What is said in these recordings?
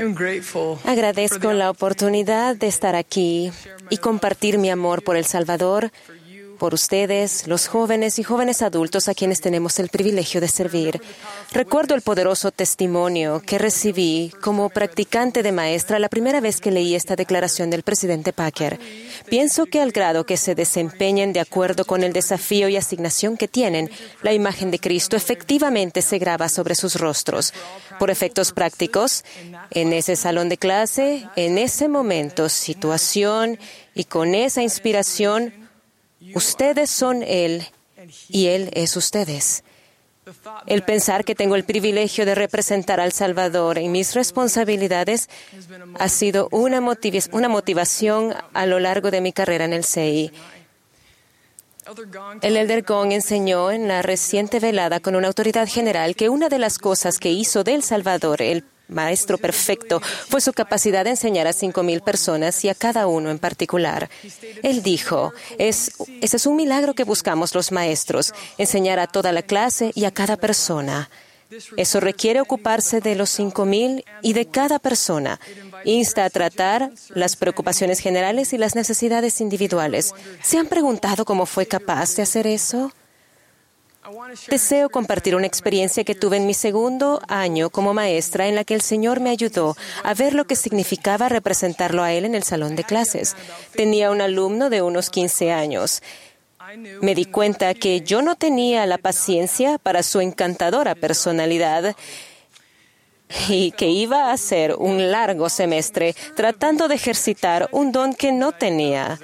Agradezco la oportunidad de estar aquí y compartir mi amor por El Salvador, por ustedes, los jóvenes y jóvenes adultos a quienes tenemos el privilegio de servir. Recuerdo el poderoso testimonio que recibí como practicante de maestra la primera vez que leí esta declaración del presidente Packer. Pienso que al grado que se desempeñen de acuerdo con el desafío y asignación que tienen, la imagen de Cristo efectivamente se graba sobre sus rostros. Por efectos prácticos, en ese salón de clase, en ese momento, situación y con esa inspiración, ustedes son Él y Él es ustedes. El pensar que tengo el privilegio de representar al Salvador en mis responsabilidades ha sido una motivación a lo largo de mi carrera en el CEI. El Elder Gong enseñó en la reciente velada con una autoridad general que una de las cosas que hizo de El Salvador el maestro perfecto fue su capacidad de enseñar a 5,000 personas y a cada uno en particular. Él dijo, ese es un milagro que buscamos los maestros, enseñar a toda la clase y a cada persona. Eso requiere ocuparse de los 5,000 y de cada persona. Insta a tratar las preocupaciones generales y las necesidades individuales. ¿Se han preguntado cómo fue capaz de hacer eso? Deseo compartir una experiencia que tuve en mi segundo año como maestra en la que el Señor me ayudó a ver lo que significaba representarlo a Él en el salón de clases. Tenía un alumno de unos 15 años. Me di cuenta que yo no tenía la paciencia para su encantadora personalidad y que iba a hacer un largo semestre tratando de ejercitar un don que no tenía.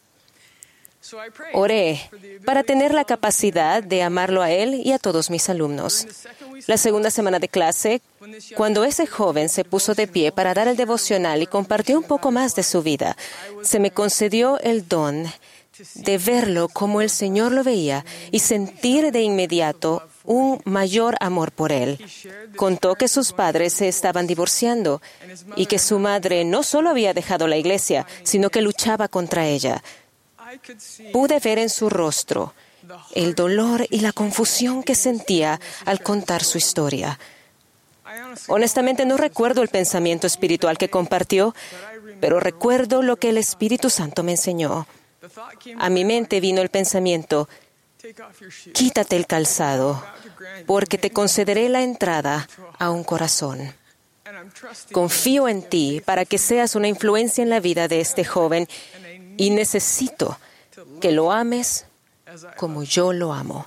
Oré para tener la capacidad de amarlo a él y a todos mis alumnos. La segunda semana de clase, cuando ese joven se puso de pie para dar el devocional y compartió un poco más de su vida, se me concedió el don de verlo como el Señor lo veía y sentir de inmediato un mayor amor por él. Contó que sus padres se estaban divorciando y que su madre no solo había dejado la iglesia, sino que luchaba contra ella. Pude ver en su rostro el dolor y la confusión que sentía al contar su historia. Honestamente, no recuerdo el pensamiento espiritual que compartió, pero recuerdo lo que el Espíritu Santo me enseñó. A mi mente vino el pensamiento, quítate el calzado, porque te concederé la entrada a un corazón. Confío en ti para que seas una influencia en la vida de este joven y necesito que lo ames como yo lo amo.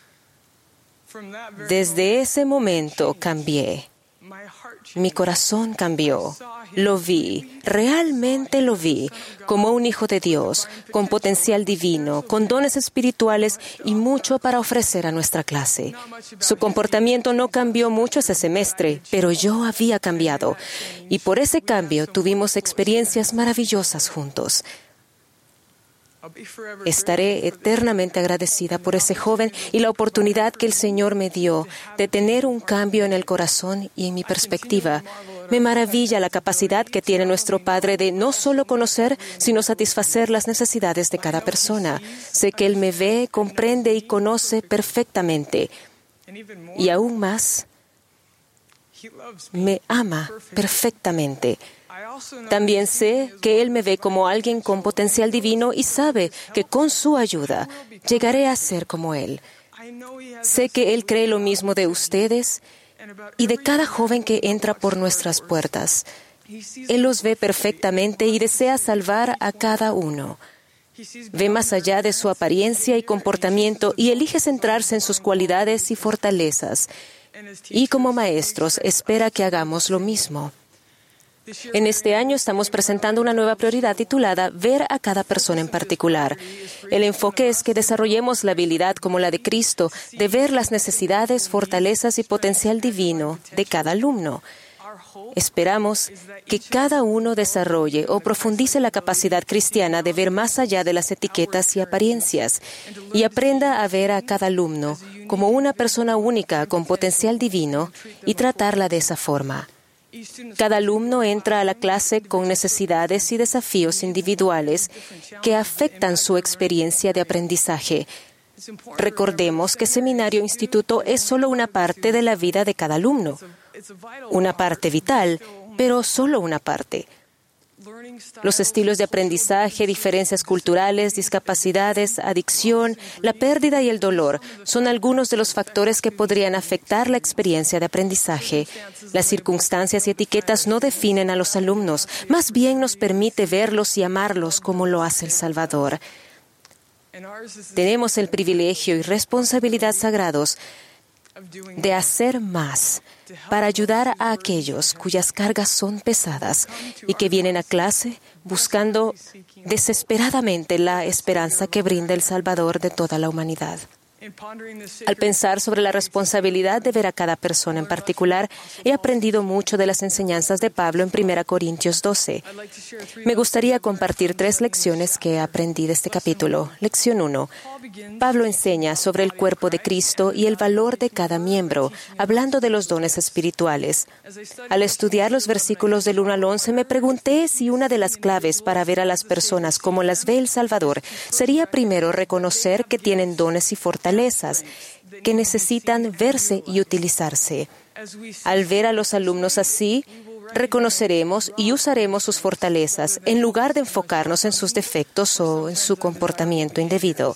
Desde ese momento cambié. Mi corazón cambió. Lo vi, realmente lo vi, como un hijo de Dios, con potencial divino, con dones espirituales y mucho para ofrecer a nuestra clase. Su comportamiento no cambió mucho ese semestre, pero yo había cambiado. Y por ese cambio tuvimos experiencias maravillosas juntos. Estaré eternamente agradecida por ese joven y la oportunidad que el Señor me dio de tener un cambio en el corazón y en mi perspectiva. Me maravilla la capacidad que tiene nuestro Padre de no solo conocer, sino satisfacer las necesidades de cada persona. Sé que Él me ve, comprende y conoce perfectamente. Y aún más, me ama perfectamente. También sé que Él me ve como alguien con potencial divino y sabe que con su ayuda llegaré a ser como Él. Sé que Él cree lo mismo de ustedes y de cada joven que entra por nuestras puertas. Él los ve perfectamente y desea salvar a cada uno. Ve más allá de su apariencia y comportamiento y elige centrarse en sus cualidades y fortalezas. Y como maestros espera que hagamos lo mismo. En este año estamos presentando una nueva prioridad titulada Ver a cada persona en particular. El enfoque es que desarrollemos la habilidad como la de Cristo de ver las necesidades, fortalezas y potencial divino de cada alumno. Esperamos que cada uno desarrolle o profundice la capacidad cristiana de ver más allá de las etiquetas y apariencias y aprenda a ver a cada alumno como una persona única con potencial divino y tratarla de esa forma. Cada alumno entra a la clase con necesidades y desafíos individuales que afectan su experiencia de aprendizaje. Recordemos que Seminario Instituto es solo una parte de la vida de cada alumno, una parte vital, pero solo una parte. Los estilos de aprendizaje, diferencias culturales, discapacidades, adicción, la pérdida y el dolor son algunos de los factores que podrían afectar la experiencia de aprendizaje. Las circunstancias y etiquetas no definen a los alumnos, más bien nos permite verlos y amarlos como lo hace el Salvador. Tenemos el privilegio y responsabilidad sagrados de hacer más para ayudar a aquellos cuyas cargas son pesadas y que vienen a clase buscando desesperadamente la esperanza que brinda el Salvador de toda la humanidad. Al pensar sobre la responsabilidad de ver a cada persona en particular, he aprendido mucho de las enseñanzas de Pablo en 1 Corintios 12. Me gustaría compartir 3 lecciones que aprendí de este capítulo. Lección 1. Pablo enseña sobre el cuerpo de Cristo y el valor de cada miembro, hablando de los dones espirituales. Al estudiar los versículos del 1 al 11, me pregunté si una de las claves para ver a las personas como las ve el Salvador sería primero reconocer que tienen dones y fortalezas que necesitan verse y utilizarse. Al ver a los alumnos así, reconoceremos y usaremos sus fortalezas en lugar de enfocarnos en sus defectos o en su comportamiento indebido.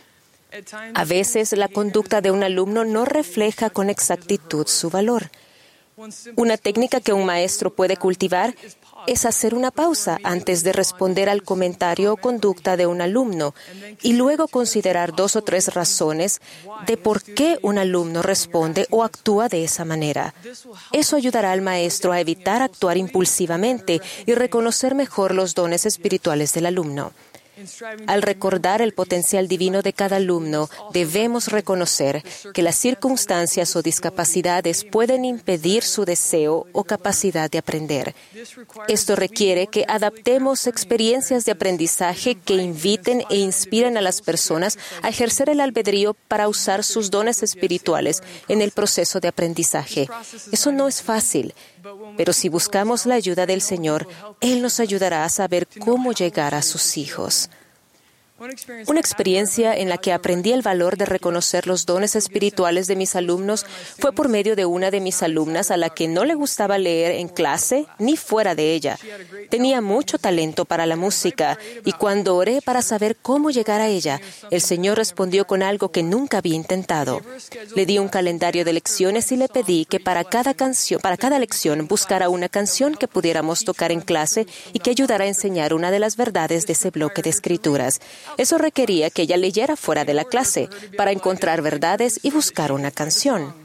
A veces, la conducta de un alumno no refleja con exactitud su valor. Una técnica que un maestro puede cultivar es hacer una pausa antes de responder al comentario o conducta de un alumno y luego considerar 2 o 3 razones de por qué un alumno responde o actúa de esa manera. Eso ayudará al maestro a evitar actuar impulsivamente y reconocer mejor los dones espirituales del alumno. Al recordar el potencial divino de cada alumno, debemos reconocer que las circunstancias o discapacidades pueden impedir su deseo o capacidad de aprender. Esto requiere que adaptemos experiencias de aprendizaje que inviten e inspiren a las personas a ejercer el albedrío para usar sus dones espirituales en el proceso de aprendizaje. Eso no es fácil, pero si buscamos la ayuda del Señor, Él nos ayudará a saber cómo llegar a sus hijos. Una experiencia en la que aprendí el valor de reconocer los dones espirituales de mis alumnos fue por medio de una de mis alumnas a la que no le gustaba leer en clase ni fuera de ella. Tenía mucho talento para la música y cuando oré para saber cómo llegar a ella, el Señor respondió con algo que nunca había intentado. Le di un calendario de lecciones y le pedí que para cada lección buscara una canción que pudiéramos tocar en clase y que ayudara a enseñar una de las verdades de ese bloque de escrituras. Eso requería que ella leyera fuera de la clase para encontrar verdades y buscar una canción.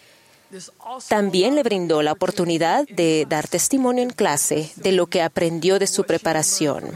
También le brindó la oportunidad de dar testimonio en clase de lo que aprendió de su preparación.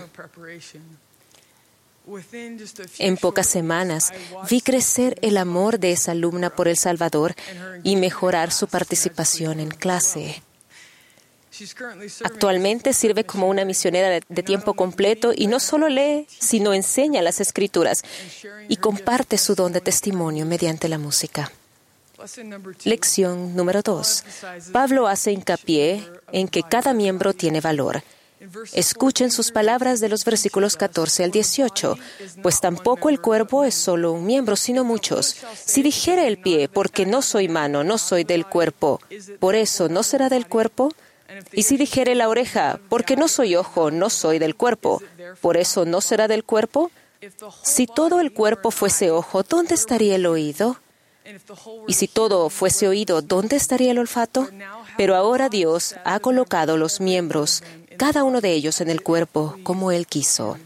En pocas semanas, vi crecer el amor de esa alumna por el Salvador y mejorar su participación en clase. Actualmente sirve como una misionera de tiempo completo y no solo lee, sino enseña las Escrituras y comparte su don de testimonio mediante la música. Lección número 2. Pablo hace hincapié en que cada miembro tiene valor. Escuchen sus palabras de los versículos 14 al 18, pues tampoco el cuerpo es solo un miembro, sino muchos. Si dijere el pie, porque no soy mano, no soy del cuerpo, ¿por eso no será del cuerpo? Y si dijere la oreja, porque no soy ojo, no soy del cuerpo, ¿por eso no será del cuerpo? Si todo el cuerpo fuese ojo, ¿dónde estaría el oído? Y si todo fuese oído, ¿dónde estaría el olfato? Pero ahora Dios ha colocado los miembros, cada uno de ellos en el cuerpo, como Él quiso.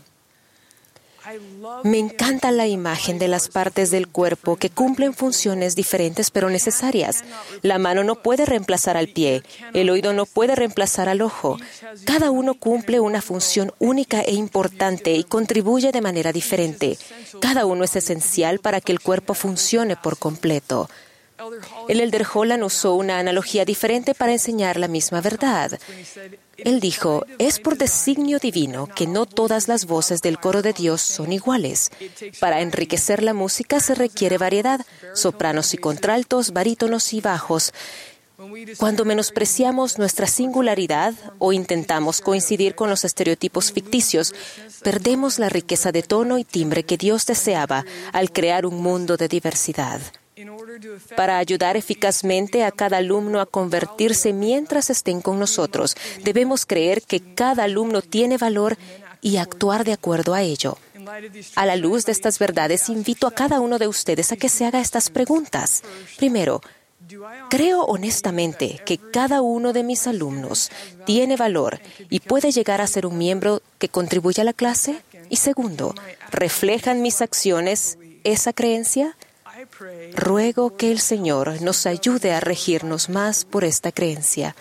Me encanta la imagen de las partes del cuerpo que cumplen funciones diferentes pero necesarias. La mano no puede reemplazar al pie, el oído no puede reemplazar al ojo. Cada uno cumple una función única e importante y contribuye de manera diferente. Cada uno es esencial para que el cuerpo funcione por completo. El elder Holland usó una analogía diferente para enseñar la misma verdad. Él dijo, es por designio divino que no todas las voces del coro de Dios son iguales. Para enriquecer la música se requiere variedad, sopranos y contraltos, barítonos y bajos. Cuando menospreciamos nuestra singularidad o intentamos coincidir con los estereotipos ficticios, perdemos la riqueza de tono y timbre que Dios deseaba al crear un mundo de diversidad. Para ayudar eficazmente a cada alumno a convertirse mientras estén con nosotros, debemos creer que cada alumno tiene valor y actuar de acuerdo a ello. A la luz de estas verdades, invito a cada uno de ustedes a que se haga estas preguntas. Primero, ¿creo honestamente que cada uno de mis alumnos tiene valor y puede llegar a ser un miembro que contribuye a la clase? Y segundo, ¿reflejan mis acciones esa creencia? Ruego que el Señor nos ayude a regirnos más por esta creencia.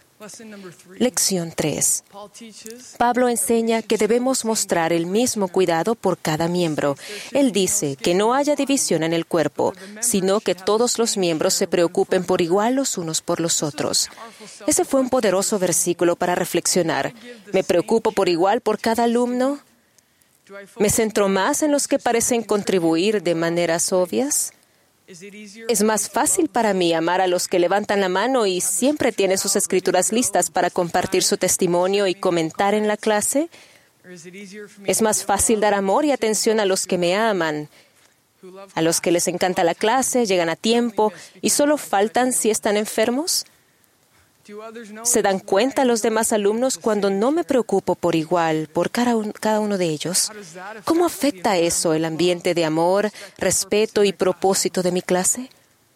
Lección 3. Pablo enseña que debemos mostrar el mismo cuidado por cada miembro. Él dice que no haya división en el cuerpo, sino que todos los miembros se preocupen por igual los unos por los otros. Ese fue un poderoso versículo para reflexionar. ¿Me preocupo por igual por cada alumno? ¿Me centro más en los que parecen contribuir de maneras obvias? ¿Es más fácil para mí amar a los que levantan la mano y siempre tienen sus escrituras listas para compartir su testimonio y comentar en la clase? ¿Es más fácil dar amor y atención a los que me aman, a los que les encanta la clase, llegan a tiempo y solo faltan si están enfermos? ¿Se dan cuenta los demás alumnos cuando no me preocupo por igual por cada uno de ellos? ¿Cómo afecta eso el ambiente de amor, respeto y propósito de mi clase?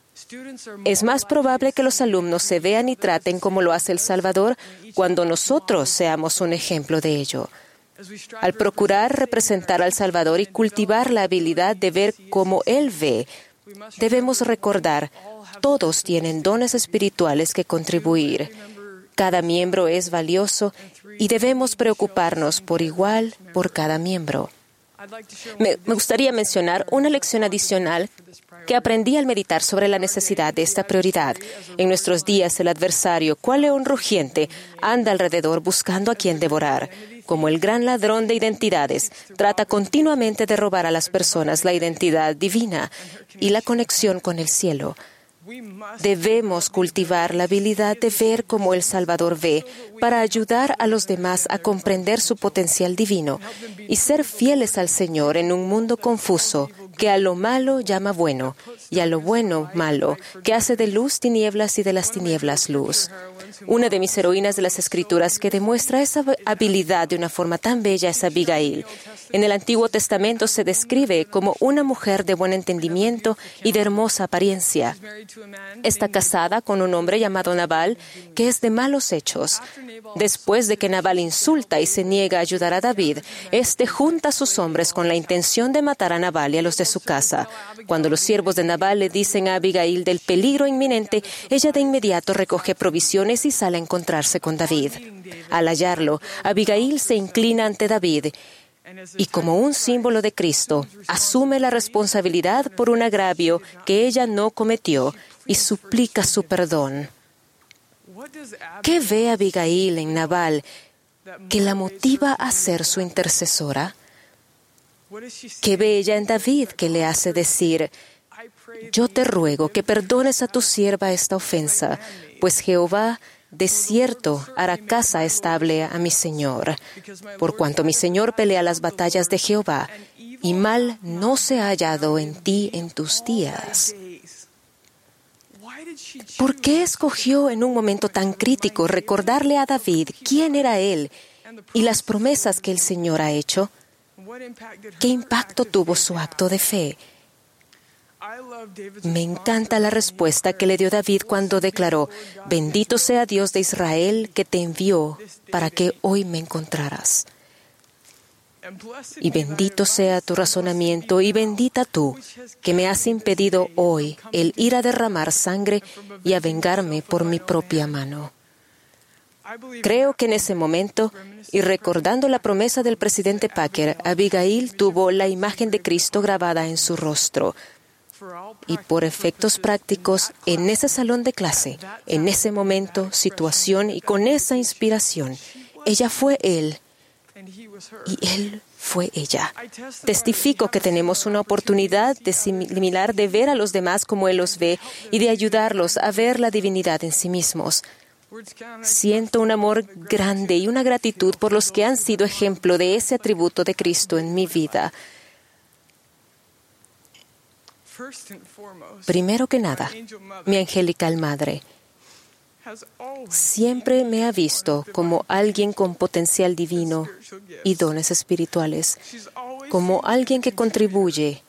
Es más probable que los alumnos se vean y traten como lo hace el Salvador cuando nosotros seamos un ejemplo de ello. Al procurar representar al Salvador y cultivar la habilidad de ver como Él ve, debemos recordar, todos tienen dones espirituales que contribuir. Cada miembro es valioso y debemos preocuparnos por igual por cada miembro. Me gustaría mencionar una lección adicional que aprendí al meditar sobre la necesidad de esta prioridad. En nuestros días, el adversario, cual león rugiente, anda alrededor buscando a quien devorar. Como el gran ladrón de identidades, trata continuamente de robar a las personas la identidad divina y la conexión con el cielo. Debemos cultivar la habilidad de ver como el Salvador ve para ayudar a los demás a comprender su potencial divino y ser fieles al Señor en un mundo confuso que a lo malo llama bueno y a lo bueno malo, que hace de luz tinieblas y de las tinieblas luz. Una de mis heroínas de las Escrituras que demuestra esa habilidad de una forma tan bella es Abigail. En el Antiguo Testamento se describe como una mujer de buen entendimiento y de hermosa apariencia. Está casada con un hombre llamado Nabal, que es de malos hechos. Después de que Nabal insulta y se niega a ayudar a David, éste junta a sus hombres con la intención de matar a Nabal y a los de su casa. Cuando los siervos de Nabal le dicen a Abigail del peligro inminente, ella de inmediato recoge provisiones y sale a encontrarse con David. Al hallarlo, Abigail se inclina ante David y, como un símbolo de Cristo, asume la responsabilidad por un agravio que ella no cometió y suplica su perdón. ¿Qué ve Abigail en Nabal que la motiva a ser su intercesora? ¿Qué ve ella en David que le hace decir: yo te ruego que perdones a tu sierva esta ofensa, pues Jehová de cierto hará casa estable a mi Señor, por cuanto mi Señor pelea las batallas de Jehová, y mal no se ha hallado en ti en tus días? ¿Por qué escogió en un momento tan crítico recordarle a David quién era él y las promesas que el Señor ha hecho? ¿Qué impacto tuvo su acto de fe? Me encanta la respuesta que le dio David cuando declaró: bendito sea Dios de Israel que te envió para que hoy me encontraras. Y bendito sea tu razonamiento y bendita tú que me has impedido hoy el ir a derramar sangre y a vengarme por mi propia mano. Creo que en ese momento, y recordando la promesa del presidente Packer, Abigail tuvo la imagen de Cristo grabada en su rostro. Y por efectos prácticos, en ese salón de clase, en ese momento, situación y con esa inspiración, ella fue él y él fue ella. Testifico que tenemos una oportunidad similar de ver a los demás como Él los ve y de ayudarlos a ver la divinidad en sí mismos. Siento un amor grande y una gratitud por los que han sido ejemplo de ese atributo de Cristo en mi vida. Primero que nada, mi angelical madre siempre me ha visto como alguien con potencial divino y dones espirituales, como alguien que contribuye,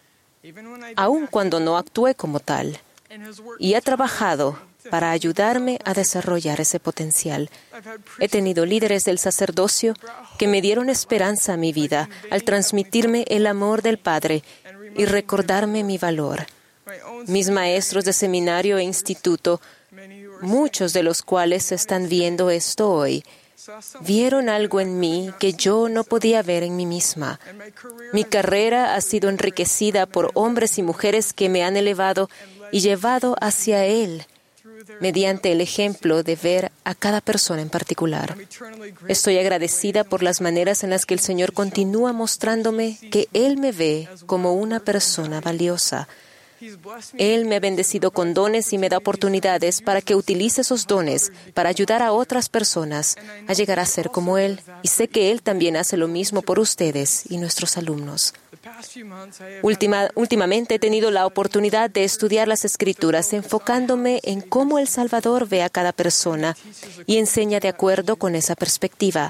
aun cuando no actúe como tal, y ha trabajado para ayudarme a desarrollar ese potencial. He tenido líderes del sacerdocio que me dieron esperanza a mi vida al transmitirme el amor del Padre y recordarme mi valor. Mis maestros de seminario e instituto, muchos de los cuales están viendo esto hoy, vieron algo en mí que yo no podía ver en mí misma. Mi carrera ha sido enriquecida por hombres y mujeres que me han elevado y llevado hacia Él, mediante el ejemplo de ver a cada persona en particular. Estoy agradecida por las maneras en las que el Señor continúa mostrándome que Él me ve como una persona valiosa. Él me ha bendecido con dones y me da oportunidades para que utilice esos dones para ayudar a otras personas a llegar a ser como Él. Y sé que Él también hace lo mismo por ustedes y nuestros alumnos. Últimamente he tenido la oportunidad de estudiar las Escrituras enfocándome en cómo el Salvador ve a cada persona y enseña de acuerdo con esa perspectiva.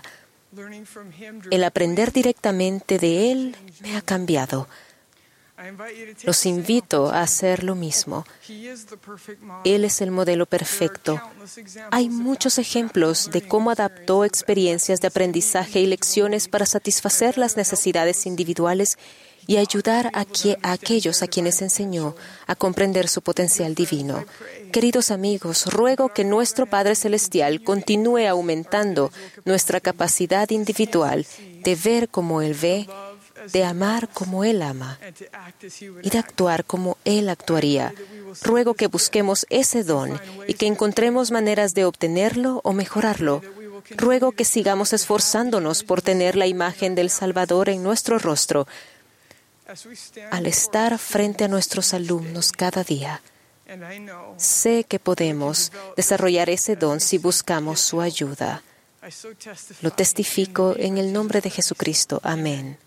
El aprender directamente de Él me ha cambiado. Los invito a hacer lo mismo. Él es el modelo perfecto. Hay muchos ejemplos de cómo adaptó experiencias de aprendizaje y lecciones para satisfacer las necesidades individuales y ayudar a aquellos a quienes enseñó a comprender su potencial divino. Queridos amigos, ruego que nuestro Padre Celestial continúe aumentando nuestra capacidad individual de ver como Él ve, de amar como Él ama y de actuar como Él actuaría. Ruego que busquemos ese don y que encontremos maneras de obtenerlo o mejorarlo. Ruego que sigamos esforzándonos por tener la imagen del Salvador en nuestro rostro al estar frente a nuestros alumnos cada día. Sé que podemos desarrollar ese don si buscamos su ayuda. Lo testifico en el nombre de Jesucristo. Amén.